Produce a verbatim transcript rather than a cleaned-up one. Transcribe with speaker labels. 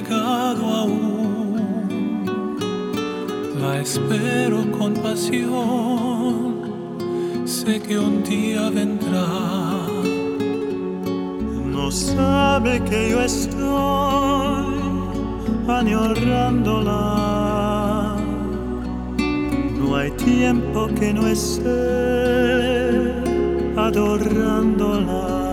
Speaker 1: llegado aún. La espero con pasión, sé que un día vendrá.
Speaker 2: No sabe que yo estoy añorándola. No hay tiempo que no esté adorándola.